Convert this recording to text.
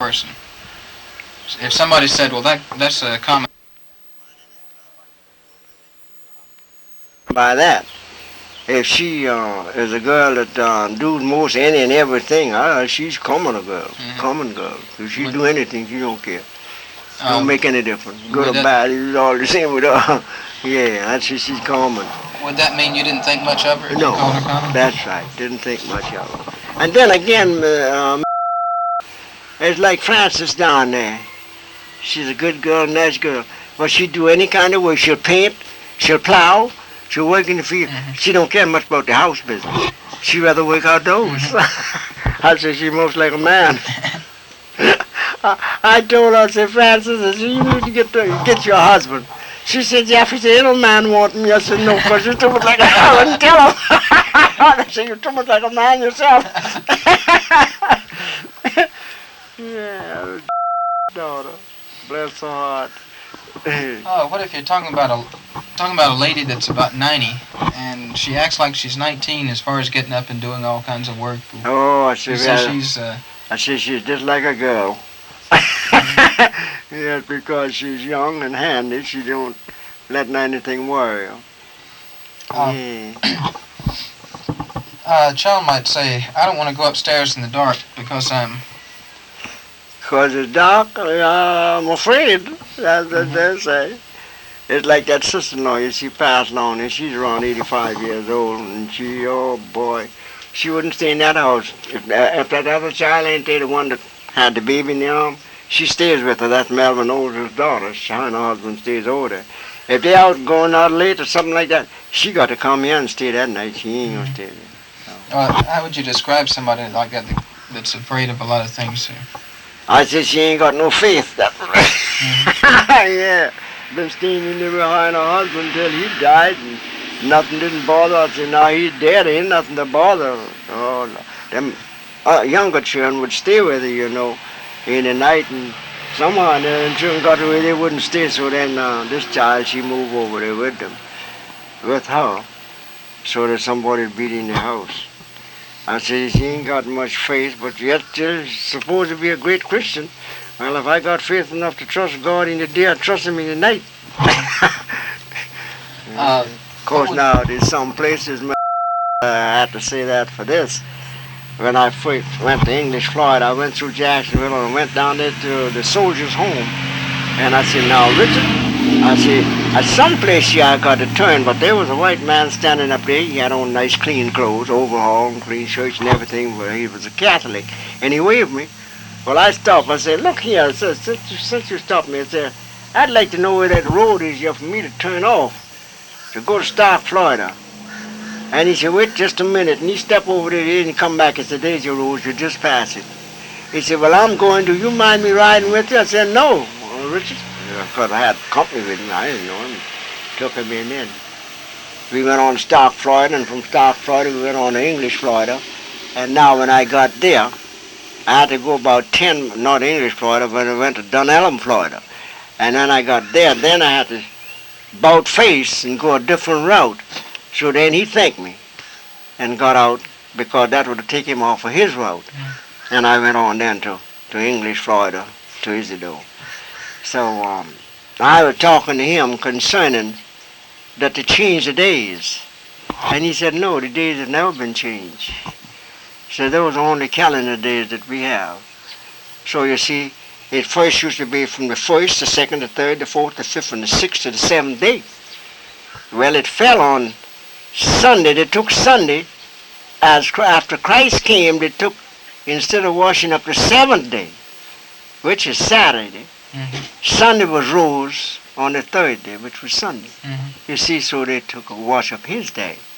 person? If somebody said, well, that's a common... By that, if she is a girl that do most any and everything, she's common girl. Mm-hmm. Common girl. If she do anything, she don't care. Don't Um, make any difference. Good would or that- bad, it's all the same with her. Yeah, that's she's common. Would that mean you didn't think much of her? No, You called her common? that's right. Didn't think much of her. And then again, it's like Frances down there. She's a good girl, nice girl. But she do any kind of work. She'll paint, she'll plow, she'll work in the field. Mhm. She don't care much about the house business. She rather work outdoors. I said she's most like a man. I told her, I said, Frances, I said, you need to get your husband. She said, Jeff, he said, ain't no man want me. I said, no, because you're too much like a I wouldn't tell him. I said, you're too much like a man yourself. Yeah, daughter. Bless her heart. Oh, what if you're talking about a lady that's about 90 and she acts like she's 19 as far as getting up and doing all kinds of work? Oh, I You said, say she's I said she's just like a girl. Yeah, because she's young and handy, she don't let anything worry her. Yeah. a child might say, I don't want to go upstairs in the dark because I'm... Because it's dark, I'm afraid, that's what they say. It's like that sister-in-law, she passed on, and she's around 85 years old, and she, oh boy, she wouldn't stay in that house. If that other child ain't there, the one that had the baby in the arm, she stays with her. That's Melvin Older's daughter. She and her husband stays over there. If they out going out late or something like that, she got to come here and stay that night. She ain't gonna stay there. How would you describe somebody like that that's afraid of a lot of things? I said she ain't got no faith. Yeah, been staying in there behind her husband till he died, and nothing didn't bother her. I said, now he's dead, ain't nothing to bother her. Oh, no. Them younger children would stay with her, you know, in the night, and somehow the children got away, they wouldn't stay, so then this child, she moved over there with them, with her, so that somebody beat in the house. I said, she ain't got much faith, but yet she's supposed to be a great Christian. Well, if I got faith enough to trust God in the day, I trust him in the night. Of course, now there's some places, I had to say that for this. When I first went to English, Florida, I went through Jacksonville and went down there to the soldiers' home. And I said, now, Richard, I said, at some place here I got to turn, but there was a white man standing up there. He had on nice clean clothes, overall, and clean shirts and everything, but he was a Catholic. And he waved me. Well, I stopped. I said, look here, I said, since you stopped me, I said, I'd like to know where that road is here for me to turn off to go to Stark, Florida. And he said, wait just a minute. And he stepped over there and come back and said, there's your road, you just pass it. He said, well, I'm going, do you mind me riding with you? I said, no, Richard. Because I had company with me, I didn't know him. Took him in then. We went on to Stark, Florida, and from Stark, Florida, we went on to English, Florida. And now when I got there, I had to go about 10, not English, Florida, but I went to Dunelm, Florida. And then I got there, then I had to bout face and go a different route. So then he thanked me and got out because that would take him off of his route. And I went on then to English, Florida, to Isidore. So I was talking to him concerning that to change the days. And he said, no, the days have never been changed. So those are only calendar days that we have. So you see, it first used to be from the 1st, the 2nd, the 3rd, the 4th, the 5th, and the 6th to the 7th day. Well, it fell on Sunday. They took Sunday, after Christ came, they took, instead of washing up the 7th day, which is Saturday, Sunday was rose on the 3rd day, which was Sunday. You see, so they took a wash up his day.